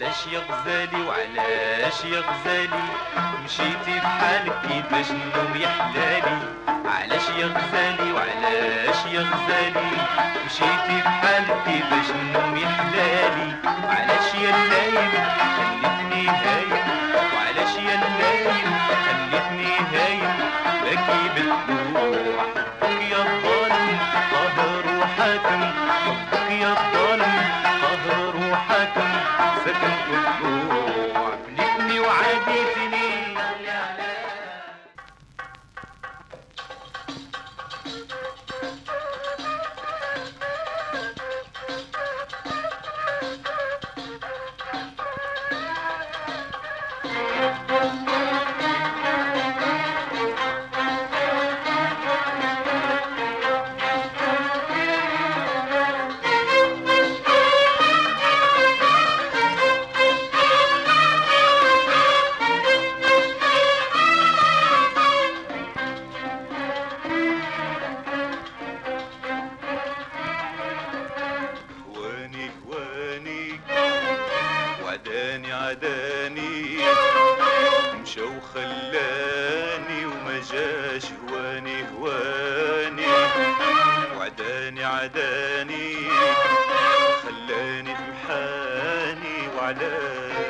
علاش يا غزالي وعلاش يا غزالي مشيتي بحالك كيفاش النوم يحلالي؟ علاش يا غزالي وعلاش يا غزالي مشيتي بحالك كيفاش النوم يحلالي؟ علاش يا الليل خليتني هايم وعلاش يا الليل خليتني هايم باكي بالدموع؟ حبك يا ظالم قهر وحاكم، حبك يا ظالم قهر وحاكم سكن والجوع فلتني وعاديتني. عداني عداني مشى وخلاني وما جاش هواني هواني، وعداني عداني خلاني في محاني وعلاني